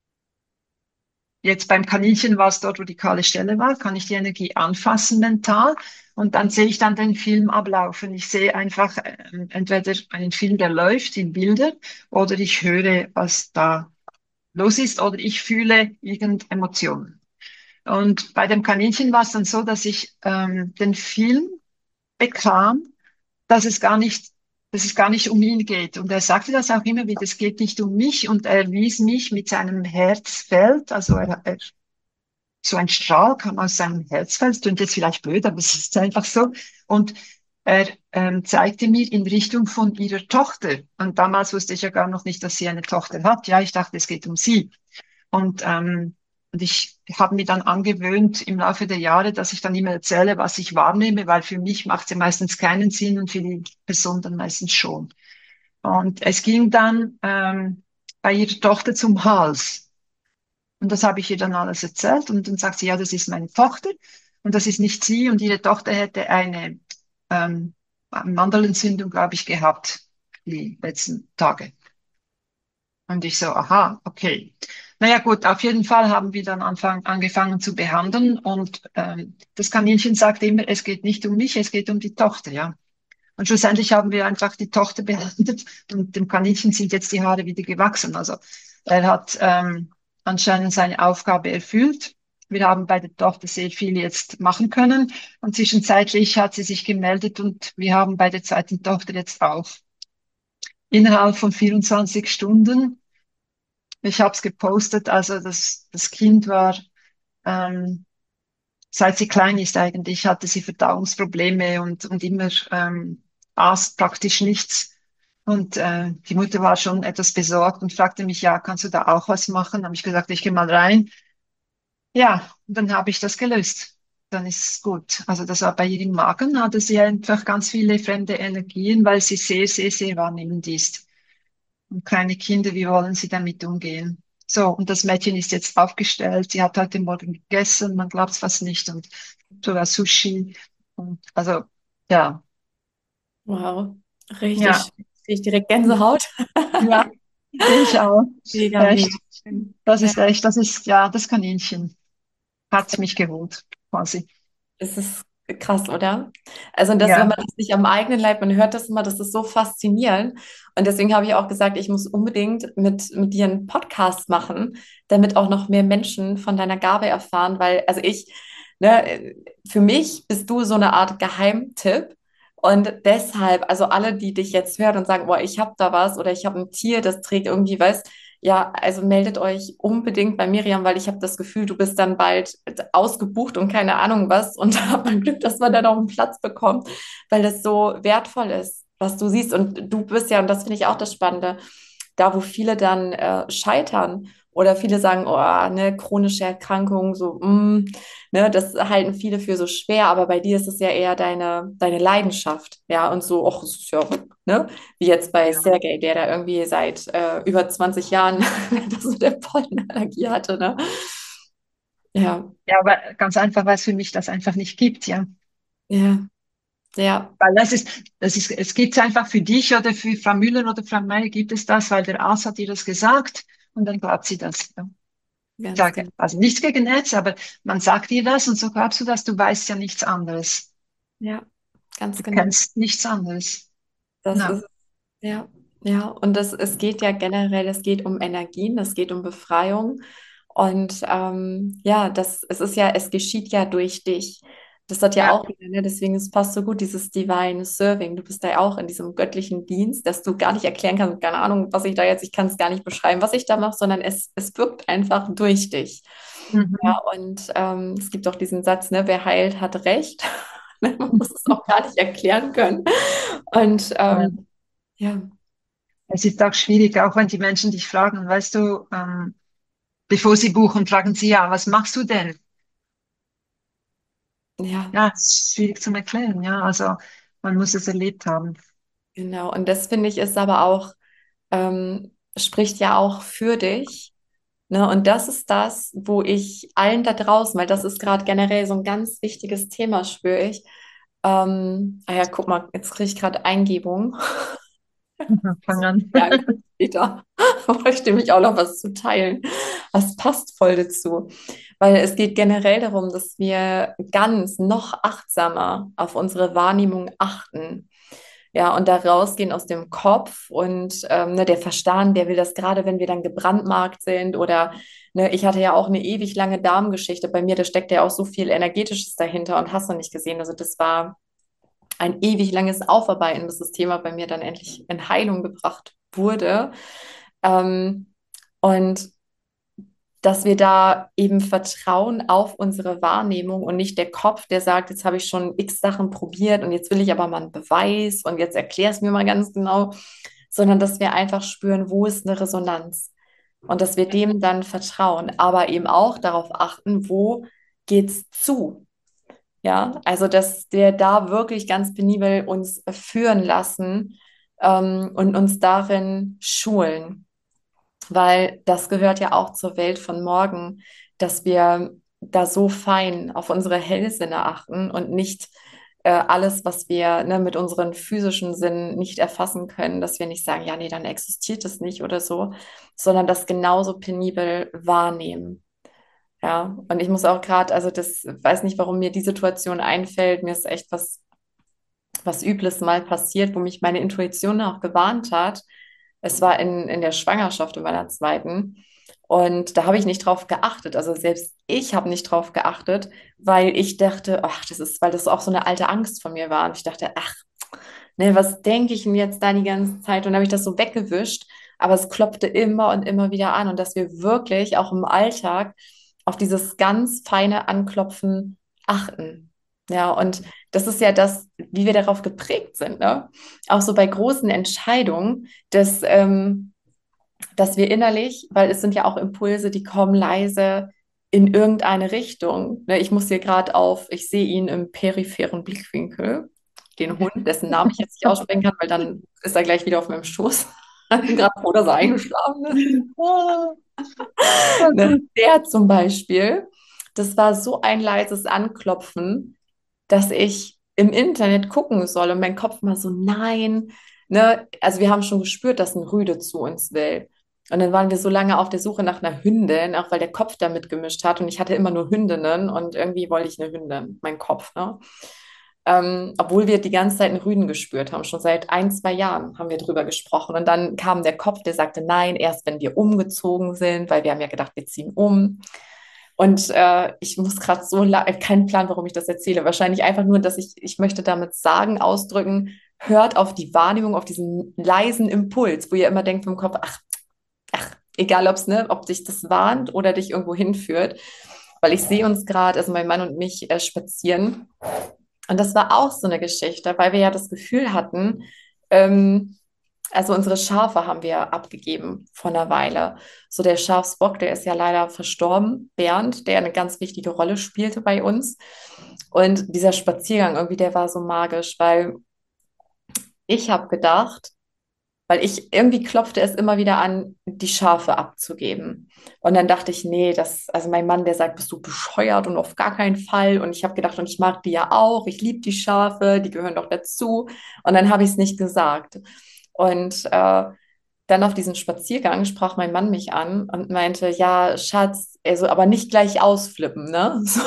Speaker 2: jetzt beim Kaninchen war es dort, wo die kahle Stelle war, kann ich die Energie anfassen mental und dann sehe ich dann den Film ablaufen. Ich sehe einfach entweder einen Film, der läuft in Bilder oder ich höre, was da los ist oder ich fühle irgendeine Emotion. Und bei dem Kaninchen war es dann so, dass ich den Film bekam, dass es gar nicht, dass es gar nicht um ihn geht. Und er sagte das auch immer wieder, es geht nicht um mich. Und er wies mich mit seinem Herzfeld, also so ein Strahl kam aus seinem Herzfeld, klingt jetzt vielleicht blöd, aber es ist einfach so. Und er zeigte mir in Richtung von ihrer Tochter. Und damals wusste ich ja gar noch nicht, dass sie eine Tochter hat. Ja, ich dachte, es geht um sie. Und ich habe mir dann angewöhnt im Laufe der Jahre, dass ich dann immer erzähle, was ich wahrnehme, weil für mich macht es ja meistens keinen Sinn und für die Person dann meistens schon. Und es ging dann bei ihrer Tochter zum Hals. Und das habe ich ihr dann alles erzählt. Und dann sagt sie, ja, das ist meine Tochter und das ist nicht sie. Und ihre Tochter hätte ähm, eine Mandelentzündung, glaube ich, gehabt die letzten Tage. Und ich so, aha, okay. Naja gut, auf jeden Fall haben wir dann angefangen zu behandeln und das Kaninchen sagt immer, es geht nicht um mich, es geht um die Tochter, ja. Und schlussendlich haben wir einfach die Tochter behandelt und dem Kaninchen sind jetzt die Haare wieder gewachsen. Also er hat anscheinend seine Aufgabe erfüllt. Wir haben bei der Tochter sehr viel jetzt machen können und zwischenzeitlich hat sie sich gemeldet und wir haben bei der zweiten Tochter jetzt auch innerhalb von 24 Stunden, ich habe es gepostet, also das Kind war, ähm, seit sie klein ist eigentlich, hatte sie Verdauungsprobleme und immer aß praktisch nichts. Und die Mutter war schon etwas besorgt und fragte mich, ja, kannst du da auch was machen? Habe ich gesagt, ich gehe mal rein. Ja, und dann habe ich das gelöst. Dann ist es gut. Also das war bei ihr im Magen, hatte sie einfach ganz viele fremde Energien, weil sie sehr, sehr, sehr wahrnehmend ist. Und kleine Kinder, wie wollen sie damit umgehen? So, und das Mädchen ist jetzt aufgestellt. Sie hat heute Morgen gegessen, man glaubt es fast nicht. Und sogar Sushi. Und also, ja,
Speaker 1: Wow, richtig,
Speaker 2: ja,
Speaker 1: schön. Krieg ich direkt Gänsehaut.
Speaker 2: ja, ich auch.
Speaker 1: Mega, mega
Speaker 2: Echt.
Speaker 1: schön.
Speaker 2: Das
Speaker 1: Ja.
Speaker 2: ist echt, das ist, ja, das Kaninchen hat mich geholt, quasi.
Speaker 1: Es ist krass, oder? Also das, wenn
Speaker 2: Ja.
Speaker 1: man das nicht am eigenen Leib, man hört das immer, das ist so faszinierend. Und deswegen habe ich auch gesagt, ich muss unbedingt mit dir einen Podcast machen, damit auch noch mehr Menschen von deiner Gabe erfahren, weil, also ich, ne, für mich bist du so eine Art Geheimtipp. Und deshalb, also alle, die dich jetzt hören und sagen, boah, ich habe da was oder ich habe ein Tier, das trägt irgendwie was, ja, also meldet euch unbedingt bei Miriam, weil ich habe das Gefühl, du bist dann bald ausgebucht und keine Ahnung was. Und da hat man Glück, dass man dann auch einen Platz bekommt, weil das so wertvoll ist, was du siehst. Und du bist ja, und das finde ich auch das Spannende, da, wo viele dann scheitern oder viele sagen, oh, ne, chronische Erkrankung, so, ne, das halten viele für so schwer, aber bei dir ist es ja eher deine Leidenschaft, ja, und so, ach, das ist ja, ne, wie jetzt bei
Speaker 2: Ja.
Speaker 1: Sergej, der da irgendwie seit über 20 Jahren das mit der Pollenallergie hatte, ne? Ja,
Speaker 2: Ja, aber ganz einfach, weil es für mich das einfach nicht gibt, ja.
Speaker 1: ja, ja,
Speaker 2: Weil es gibt es einfach für dich oder für Frau Müller oder Frau Meier gibt es das, weil der Arzt hat ihr das gesagt und dann glaubt sie das. Ja. Ich
Speaker 1: ganz
Speaker 2: sage,
Speaker 1: genau.
Speaker 2: also nichts gegen Ärzte, aber man sagt ihr das und so glaubst du das, du weißt ja nichts anderes.
Speaker 1: Ja, ganz
Speaker 2: Du
Speaker 1: genau.
Speaker 2: kennst nichts anderes.
Speaker 1: Das
Speaker 2: Na,
Speaker 1: ist, ja, ja. Und es geht ja generell, es geht um Energien, es geht um Befreiung. Und ja, es ist ja, es geschieht ja durch dich. Das hat ja
Speaker 2: ja.
Speaker 1: auch wieder, ne? Deswegen, es passt so gut, dieses Divine Serving. Du bist da ja auch in diesem göttlichen Dienst, dass du gar nicht erklären kannst, keine Ahnung, was ich da jetzt, ich kann es gar nicht beschreiben, was ich da mache, sondern es wirkt einfach durch dich.
Speaker 2: Mhm.
Speaker 1: Ja, und es gibt auch diesen Satz, ne, wer heilt, hat Recht. Man muss es auch gar nicht erklären können. Und
Speaker 2: Ja.
Speaker 1: ja,
Speaker 2: Es ist auch schwierig, auch wenn die Menschen dich fragen, weißt du, bevor sie buchen, fragen sie ja, was machst du denn?
Speaker 1: ja,
Speaker 2: Ja, es ist schwierig zu erklären, ja. Also man muss es erlebt haben.
Speaker 1: genau. Und das finde ich ist aber auch, spricht ja auch für dich. Ne? Und das ist das, wo ich allen da draußen, weil das ist gerade generell so ein ganz wichtiges Thema, spüre ich. Ja, guck mal, jetzt kriege ich gerade Eingebung.
Speaker 2: Mhm, fang an.
Speaker 1: Ja, später wollte mich auch noch was zu teilen. Was passt voll dazu? Weil es geht generell darum, dass wir ganz noch achtsamer auf unsere Wahrnehmung achten. Ja, und da rausgehen aus dem Kopf und ne, der Verstand, der will das gerade, wenn wir dann gebrandmarkt sind oder ne, ich hatte ja auch eine ewig lange Darmgeschichte bei mir, da steckt ja auch so viel Energetisches dahinter und hast du nicht gesehen. Also das war ein ewig langes Aufarbeiten, bis das Thema bei mir dann endlich in Heilung gebracht wurde. Ähm, und dass wir da eben vertrauen auf unsere Wahrnehmung und nicht der Kopf, der sagt, jetzt habe ich schon x Sachen probiert und jetzt will ich aber mal einen Beweis und jetzt erklär es mir mal ganz genau, sondern dass wir einfach spüren, wo ist eine Resonanz und dass wir dem dann vertrauen, aber eben auch darauf achten, wo geht's zu. Ja, also dass wir da wirklich ganz penibel uns führen lassen und uns darin schulen, weil das gehört ja auch zur Welt von morgen, dass wir da so fein auf unsere Hellsinne achten und nicht alles, was wir ne, mit unseren physischen Sinnen nicht erfassen können, dass wir nicht sagen, ja, nee, dann existiert es nicht oder so, sondern das genauso penibel wahrnehmen. Ja, und ich muss auch gerade, also das weiß nicht, warum mir die Situation einfällt. Mir ist echt was Übles mal passiert, wo mich meine Intuition auch gewarnt hat. Es war in der Schwangerschaft in meiner zweiten. Und da habe ich nicht drauf geachtet. Also selbst ich habe nicht drauf geachtet, weil ich dachte, ach, das ist, weil das auch so eine alte Angst von mir war. Und ich dachte, ach, ne, was denke ich denn jetzt da die ganze Zeit? Und dann habe ich das so weggewischt. Aber es klopfte immer und immer wieder an. Und dass wir wirklich auch im Alltag auf dieses ganz feine Anklopfen achten. Ja, und das ist ja das, wie wir darauf geprägt sind, ne? Auch so bei großen Entscheidungen, dass wir innerlich, weil es sind ja auch Impulse, die kommen leise in irgendeine Richtung. Ne? Ich muss hier gerade ich sehe ihn im peripheren Blickwinkel, den Hund, dessen Namen ich jetzt nicht aussprechen kann, weil dann ist er gleich wieder auf meinem Schoß. Ich bin gerade froh, dass er eingeschlafen ist.
Speaker 2: Ah, voll
Speaker 1: Ne?
Speaker 2: gut.
Speaker 1: Der zum Beispiel, das war so ein leises Anklopfen, dass ich im Internet gucken soll und mein Kopf mal so, nein, ne, also wir haben schon gespürt, dass ein Rüde zu uns will. Und dann waren wir so lange auf der Suche nach einer Hündin, auch weil der Kopf da mitgemischt hat und ich hatte immer nur Hündinnen und irgendwie wollte ich eine Hündin, mein Kopf, ne? Obwohl wir die ganze Zeit einen Rüden gespürt haben, schon seit ein, 2 Jahren haben wir drüber gesprochen. Und dann kam der Kopf, der sagte, nein, erst wenn wir umgezogen sind, weil wir haben ja gedacht, wir ziehen um. Und ich muss gerade keinen Plan, warum ich das erzähle. Wahrscheinlich einfach nur, dass ich möchte damit sagen, ausdrücken, hört auf die Wahrnehmung, auf diesen leisen Impuls, wo ihr immer denkt vom Kopf, ach, egal ne, ob dich das warnt oder dich irgendwo hinführt. Weil ich sehe uns gerade, also mein Mann und mich, spazieren. Und das war auch so eine Geschichte, weil wir ja das Gefühl hatten, ähm, Also unsere Schafe haben wir abgegeben vor einer Weile. So der Schafsbock, der ist ja leider verstorben, Bernd, der eine ganz wichtige Rolle spielte bei uns. Und dieser Spaziergang irgendwie, der war so magisch, weil ich habe gedacht, weil ich irgendwie klopfte es immer wieder an, die Schafe abzugeben. Und dann dachte ich, nee, also mein Mann, der sagt, bist du bescheuert und auf gar keinen Fall. Und ich habe gedacht, und ich mag die ja auch, ich liebe die Schafe, die gehören doch dazu. Und dann habe ich es nicht gesagt. Und dann auf diesen Spaziergang sprach mein Mann mich an und meinte, ja, Schatz, also aber nicht gleich ausflippen, ne? So,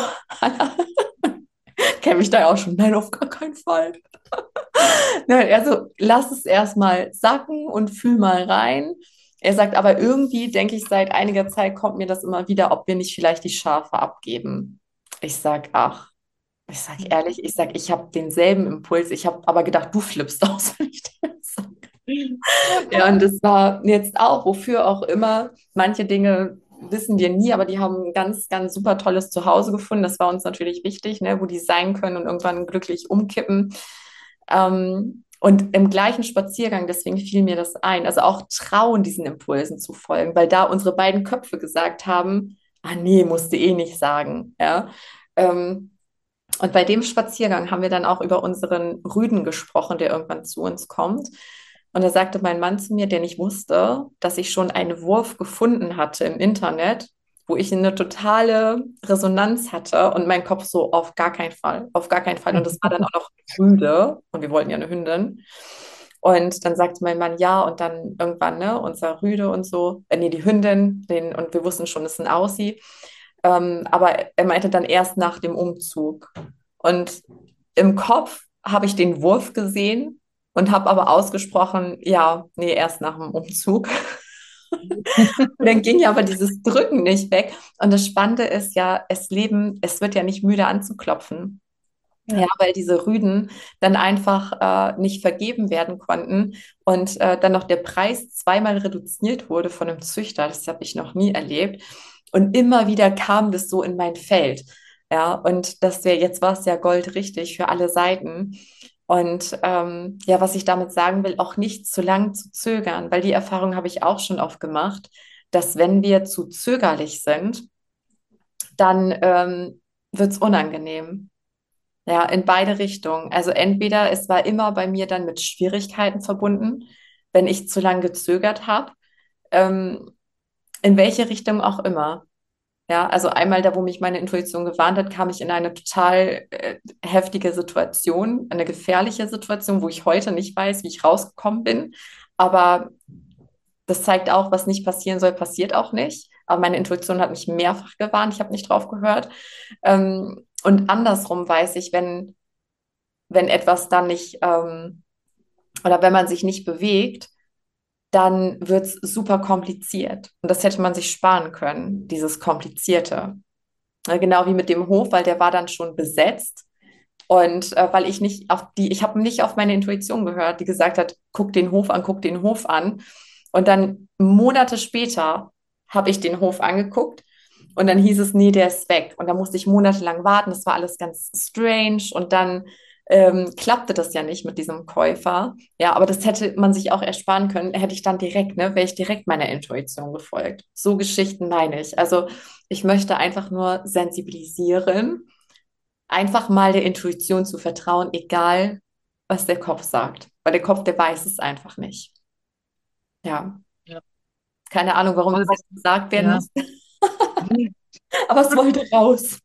Speaker 1: kenne mich da ja auch schon, nein, auf gar keinen Fall. Nein, also lass es erstmal sacken und fühl mal rein. Er sagt aber irgendwie, denke ich, seit einiger Zeit kommt mir das immer wieder, ob wir nicht vielleicht die Schafe abgeben. Ich sag, ach, ich sag ehrlich, ich habe denselben Impuls. Ich habe aber gedacht, du flippst aus, wenn ich das sage. Ja, und das war jetzt auch, wofür auch immer. Manche Dinge wissen wir nie, aber die haben ein ganz, ganz super tolles Zuhause gefunden. Das war uns natürlich wichtig, ne, wo die sein können und irgendwann glücklich umkippen. Und im gleichen Spaziergang, deswegen fiel mir das ein, also auch trauen, diesen Impulsen zu folgen, weil da unsere beiden Köpfe gesagt haben, ah nee, musste eh nicht sagen, ja. Ähm, und bei dem Spaziergang haben wir dann auch über unseren Rüden gesprochen, der irgendwann zu uns kommt. Und da sagte mein Mann zu mir, der nicht wusste, dass ich schon einen Wurf gefunden hatte im Internet, wo ich eine totale Resonanz hatte und mein Kopf so, auf gar keinen Fall, auf gar keinen Fall. Und das war dann auch noch Rüde und wir wollten ja eine Hündin. Und dann sagte mein Mann ja und dann irgendwann, ne, unser Rüde und so, nee, die Hündin, und wir wussten schon, es ist ein Aussie. Aber er meinte dann erst nach dem Umzug. Und im Kopf habe ich den Wurf gesehen und habe aber ausgesprochen, ja, nee, erst nach dem Umzug. Und dann ging ja aber dieses Drücken nicht weg. Und das Spannende ist ja, es wird ja nicht müde anzuklopfen. Ja,
Speaker 2: Ja.
Speaker 1: weil diese Rüden dann einfach nicht vergeben werden konnten und dann noch der Preis zweimal reduziert wurde von einem Züchter. Das habe ich noch nie erlebt. Und immer wieder kam das so in mein Feld. Ja, und jetzt war es ja goldrichtig für alle Seiten. Und ja, was ich damit sagen will, auch nicht zu lang zu zögern, weil die Erfahrung habe ich auch schon oft gemacht, dass wenn wir zu zögerlich sind, dann wird es unangenehm. Ja, in beide Richtungen. Also entweder es war immer bei mir dann mit Schwierigkeiten verbunden, wenn ich zu lange gezögert habe, ähm, in welche Richtung auch immer. Ja, also einmal da, wo mich meine Intuition gewarnt hat, kam ich in eine total heftige Situation, eine gefährliche Situation, wo ich heute nicht weiß, wie ich rausgekommen bin. Aber das zeigt auch, was nicht passieren soll, passiert auch nicht. Aber meine Intuition hat mich mehrfach gewarnt, ich habe nicht drauf gehört. Und andersrum weiß ich, wenn etwas dann nicht oder wenn man sich nicht bewegt, dann wird es super kompliziert. Und das hätte man sich sparen können, dieses Komplizierte. Genau wie mit dem Hof, weil der war dann schon besetzt. Und weil ich habe nicht auf meine Intuition gehört, die gesagt hat, guck den Hof an, guck den Hof an. Und dann Monate später habe ich den Hof angeguckt und dann hieß es, nee, der ist weg. Und da musste ich monatelang warten. Das war alles ganz strange. Und dann klappte das ja nicht mit diesem Käufer. Ja, aber das hätte man sich auch ersparen können, hätte ich dann direkt, ne, wäre ich direkt meiner Intuition gefolgt. So Geschichten meine ich. Also ich möchte einfach nur sensibilisieren, einfach mal der Intuition zu vertrauen, egal was der Kopf sagt. Weil der Kopf, der weiß es einfach nicht. Ja,
Speaker 2: Ja.
Speaker 1: keine Ahnung, warum
Speaker 2: Oder
Speaker 1: das gesagt werden
Speaker 2: ja.
Speaker 1: muss, aber es wollte raus.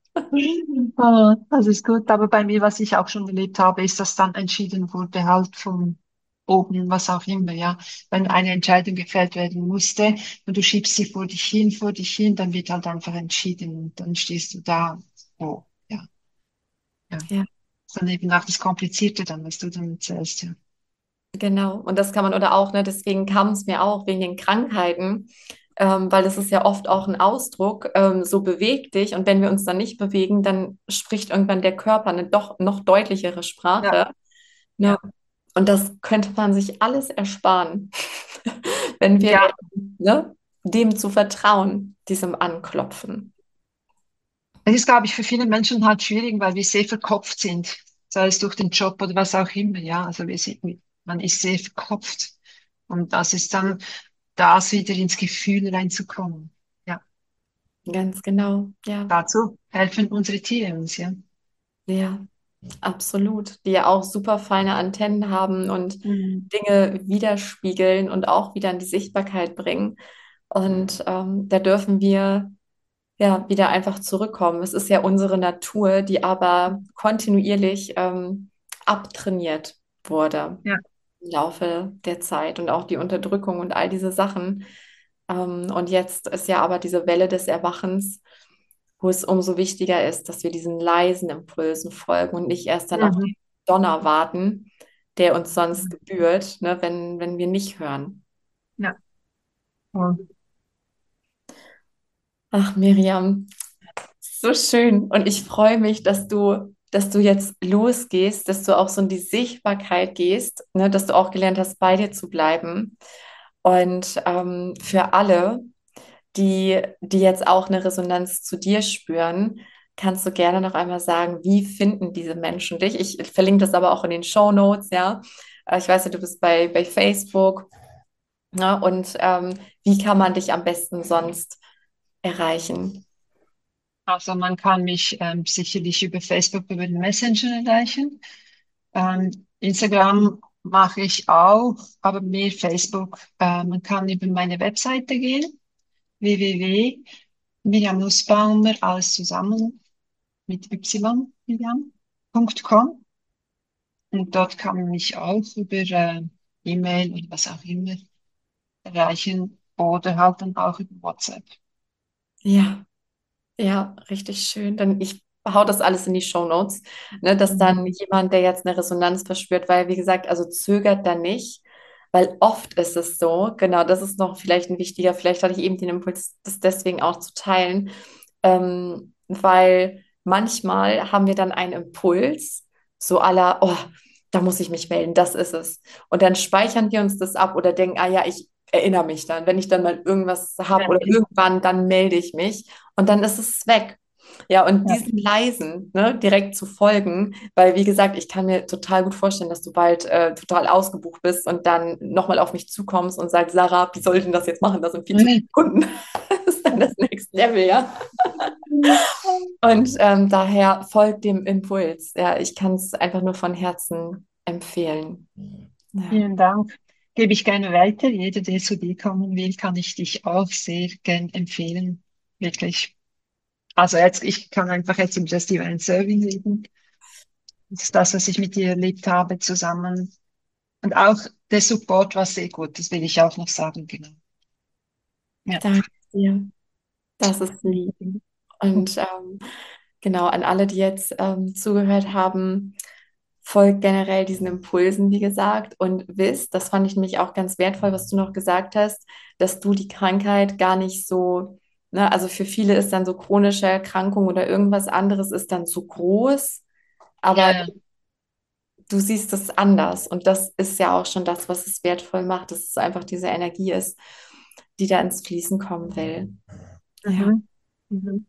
Speaker 2: Das ist gut, aber bei mir, was ich auch schon erlebt habe, ist, dass dann entschieden wurde, halt von oben, was auch immer, ja. Wenn eine Entscheidung gefällt werden musste und du schiebst sie vor dich hin, dann wird halt einfach entschieden und dann stehst du da. Oh, ja, ja.
Speaker 1: Ja,
Speaker 2: Ist dann eben auch das Komplizierte dann, was du dann erzählst, ja.
Speaker 1: genau. Und das kann man oder auch, ne, deswegen kam es mir auch wegen den Krankheiten, weil das ist ja oft auch ein Ausdruck, so beweg dich. Und wenn wir uns dann nicht bewegen, dann spricht irgendwann der Körper eine doch noch deutlichere
Speaker 2: Ja,
Speaker 1: Sprache. Ne?
Speaker 2: ja.
Speaker 1: Und das könnte man sich alles ersparen, wenn wir
Speaker 2: Ja,
Speaker 1: lernen, ne, dem zu vertrauen, diesem Anklopfen.
Speaker 2: es ist, glaube ich, für viele Menschen halt schwierig, weil wir sehr verkopft sind, sei es durch den Job oder was auch immer, ja. Also man ist sehr verkopft. Und das ist dann das wieder ins Gefühl reinzukommen. Ja,
Speaker 1: Ganz genau. Ja,
Speaker 2: dazu helfen unsere Tiere uns, ja.
Speaker 1: ja, absolut. Die ja auch super feine Antennen haben und
Speaker 2: Mhm.
Speaker 1: Dinge widerspiegeln und auch wieder in die Sichtbarkeit bringen. Und da dürfen wir ja wieder einfach zurückkommen. Es ist ja unsere Natur, die aber kontinuierlich abtrainiert wurde
Speaker 2: Ja.
Speaker 1: im Laufe der Zeit und auch die Unterdrückung und all diese Sachen. Und jetzt ist ja aber diese Welle des Erwachens, wo es umso wichtiger ist, dass wir diesen leisen Impulsen folgen und nicht erst dann auf
Speaker 2: Mhm.
Speaker 1: den Donner warten, der uns sonst gebührt, ne, wenn wir nicht hören.
Speaker 2: Ja. Und
Speaker 1: Ach, Miriam, so schön. Und ich freue mich, dass du jetzt losgehst, dass du auch so in die Sichtbarkeit gehst, ne, dass du auch gelernt hast, bei dir zu bleiben. Und für alle, die jetzt auch eine Resonanz zu dir spüren, kannst du gerne noch einmal sagen, wie finden diese Menschen dich? Ich verlinke das aber auch in den Show Notes, ja. Ich weiß ja, du bist bei Facebook, ne? Und wie kann man dich am besten sonst erreichen?
Speaker 2: also man kann mich sicherlich über Facebook, über den Messenger erreichen. Instagram mache ich auch, aber mehr Facebook. Man kann über meine Webseite gehen, www.miriamnussbaumer, alles zusammen mit Y, Miriam.com. Und dort kann man mich auch über E-Mail oder was auch immer erreichen oder halt dann auch über WhatsApp.
Speaker 1: Ja. Ja, richtig schön. Dann ich hau das alles in die Shownotes, ne, dass
Speaker 2: Mhm.
Speaker 1: dann jemand, der jetzt eine Resonanz verspürt, weil wie gesagt, also zögert da nicht, weil oft ist es so, genau, das ist noch vielleicht ein wichtiger, vielleicht hatte ich eben den Impuls, das deswegen auch zu teilen, weil manchmal haben wir dann einen Impuls, so à la, oh, da muss ich mich melden, das ist es. Und dann speichern wir uns das ab oder denken, ah ja, ich erinnere mich dann, wenn ich dann mal irgendwas habe
Speaker 2: Ja,
Speaker 1: oder irgendwann, dann melde ich mich und dann ist es weg. Ja, und
Speaker 2: ja.
Speaker 1: diesen leisen, ne, direkt zu folgen, weil wie gesagt, ich kann mir total gut vorstellen, dass du bald total ausgebucht bist und dann nochmal auf mich zukommst und sagst, Sarah, wie soll ich denn das jetzt machen? Das sind viel zu viele
Speaker 2: Mhm.
Speaker 1: Kunden. Das ist dann das Next Level, ja. Und daher folgt dem Impuls. Ja, ich kann es einfach nur von Herzen empfehlen. Ja,
Speaker 2: Vielen Dank. Gebe ich gerne weiter. Jeder, der zu dir kommen will, kann ich dich auch sehr gern empfehlen. Wirklich. Also jetzt, ich kann einfach jetzt im Just Divine Serving reden. Das ist das, was ich mit dir erlebt habe zusammen. Und auch der Support war sehr gut. Das will ich auch noch sagen, genau. Ja.
Speaker 1: danke dir. Das ist lieb. Und genau, an alle, die jetzt zugehört haben, folgt generell diesen Impulsen, wie gesagt, und wisst, das fand ich nämlich auch ganz wertvoll, was du noch gesagt hast, dass du die Krankheit gar nicht so, ne, also für viele ist dann so chronische Erkrankung oder irgendwas anderes ist dann zu groß,
Speaker 2: Ja,
Speaker 1: aber
Speaker 2: ja.
Speaker 1: du siehst es anders und das ist ja auch schon das, was es wertvoll macht, dass es einfach diese Energie ist, die da ins Fließen kommen will. Ja.
Speaker 2: Mhm. Mhm.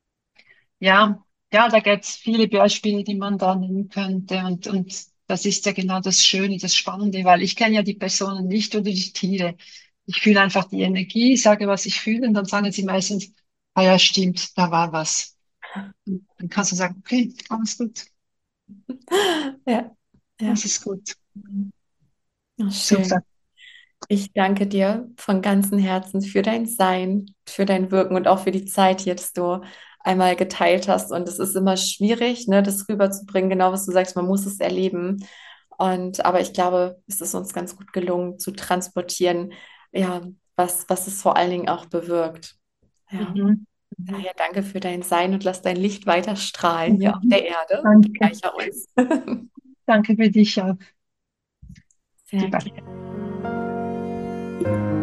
Speaker 2: Ja, ja, da gibt es viele Beispiele, die man da nennen könnte. Und das ist ja genau das Schöne, das Spannende, weil ich kenne ja die Personen nicht oder die Tiere. Ich fühle einfach die Energie, sage, was ich fühle, und dann sagen sie meistens, ah ja, stimmt, da war was. Und dann kannst du sagen, okay, alles gut,
Speaker 1: Ja, ja.
Speaker 2: das ist gut.
Speaker 1: Ach,
Speaker 2: Super.
Speaker 1: schön. Ich danke dir von ganzem Herzen für dein Sein, für dein Wirken und auch für die Zeit hier, dass du einmal geteilt hast. Und es ist immer schwierig, ne, das rüberzubringen, genau was du sagst, man muss es erleben. Aber ich glaube, es ist uns ganz gut gelungen zu transportieren, ja, was es vor allen Dingen auch bewirkt. Ja.
Speaker 2: Mhm. Mhm.
Speaker 1: Daher danke für dein Sein und lass dein Licht weiter strahlen hier auf
Speaker 2: Mhm.
Speaker 1: der Erde.
Speaker 2: Danke.
Speaker 1: Bereicher uns.
Speaker 2: Danke für dich auch.
Speaker 1: Sehr
Speaker 2: Super.
Speaker 1: gerne.